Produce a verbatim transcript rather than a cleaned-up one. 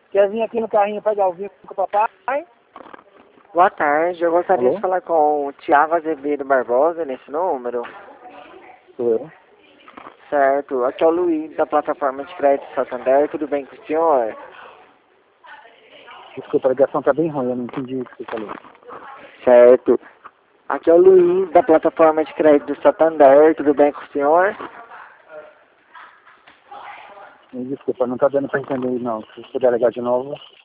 Quer vir aqui no carrinho pegar o vinho com o papai? Boa tarde, eu gostaria Alô? de falar com o Tiago Azevedo Barbosa nesse número. Sou eu. Certo, aqui é o Luiz da plataforma de crédito Santander, tudo bem com o senhor? Desculpa, a ligação tá bem ruim, eu não entendi o que você falou. Certo, aqui é o Luiz da plataforma de crédito Santander, tudo bem com o senhor? Me desculpa, não tá dando pra entender não. Se você puder ligar de novo.